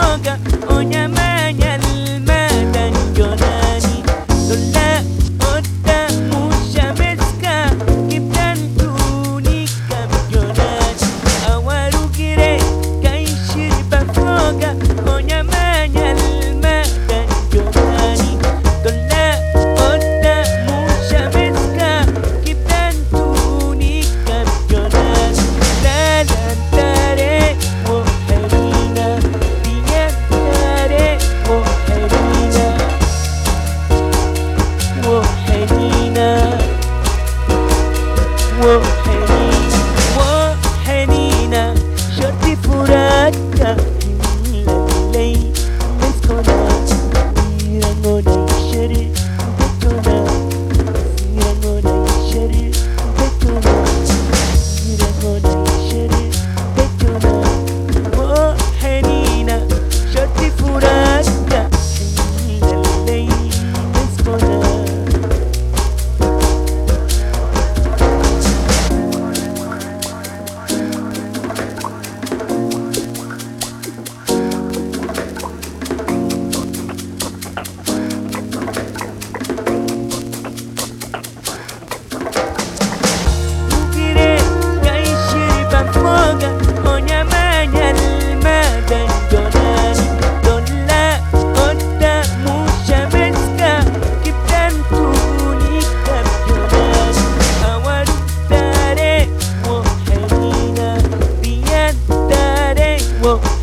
foga o nyamanya almadan jonani dolla otta mushameska kibdan tunika jonani awaru kire kai shirba foga o nyamanya almadan jonani dolla otta mushameska kibdan tunika jonani la tare wo harina diya tare wo harina wo harina wo harina wo harina shorti furata lay meskona irangona shari betona irangona shari betona irangona shari betona wo harina shorti furata lay meskona Ukire kai shirba foga o nyamanya almadan jonani dolla otta mushameska kibdan tunika jonani awaru tare wo harina diya tare wo